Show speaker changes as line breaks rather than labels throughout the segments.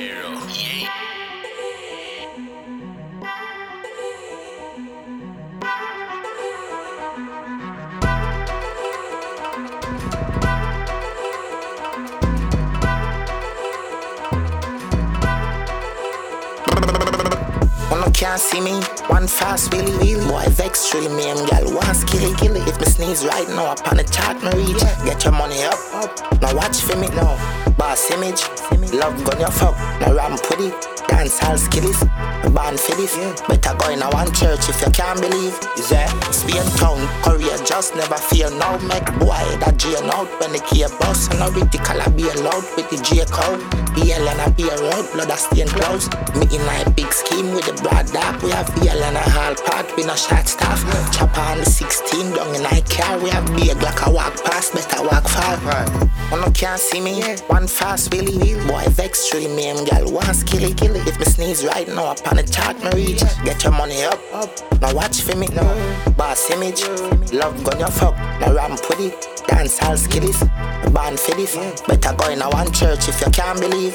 Can't see me, one fast wheelie wheelie. Boy vex truly me and gal want skilly killy. If me sneeze right now upon the chart me reach. Get your money up, now watch for me now. Boss image, love gun your fuck. Now ram putty, dance all skillies. Born for this, better go in a one church if you can't believe. Yeah, Spain town, Korea just never feel now. Make boy that drain out when the key bus. And a reticle be allowed with the J code. BL and a beer road, blood a stain clothes. Me in a big scheme with the broad dark. We have BL and a hall part, we no shot staff. Chopper on the 16, down in I car. We have big like a walk past, better walk far. One no can't see me, one fast wheelie wheel. Boy vex truly me and gal want skilly killy. If me sneeze right now upon the chart me reach. Get your money up, now watch for me now. Boss image, love gun your fuck. Now ram putty, dance all skillies. Born for this, better go in a one church if you can't believe.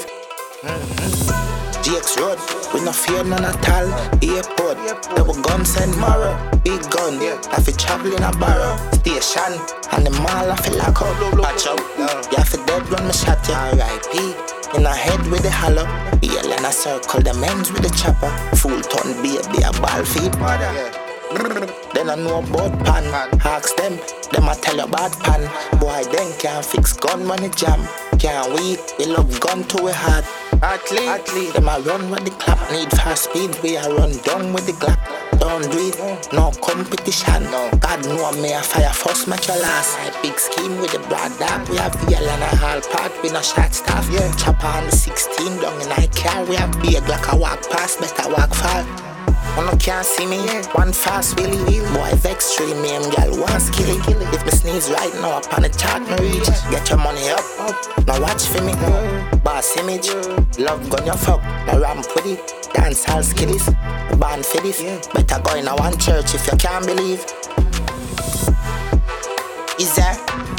GX Road, we no fear none at all. Airport, double guns and marrow. Big gun, I fi travel in a barrow. Station, and the mall I fi lock up. Patch up, you fi dead when me shot ya. R.I.P. In a head with the hollow. BL and a circle, the men's with the chopper. Full ton baby, a ball feed. Then I know about pan. Ask them a tell you about pan. Boy then can't fix gun when it jam. Can't we love gun to a heart. Athlete, them a run with the clap. Need fast speed, we a run down with the glock. Don't do it, no competition. God know me a fire first, make your last. Big scheme with the broad dark. We have VL and a hall part, we no shot staff. Chopper on the 16, down in I car. We have big like a walk past, better walk far. One no can't see me, one fast wheelie wheel. Boy vex truly me and gal want skilly killy. If me sneeze right now upon the chart me reach. Get your money up, now watch for me now. Boss image, love gun your fuck. Now ram putty, dance all skillies. Born for this, better go in a one church if you can't believe. Is there?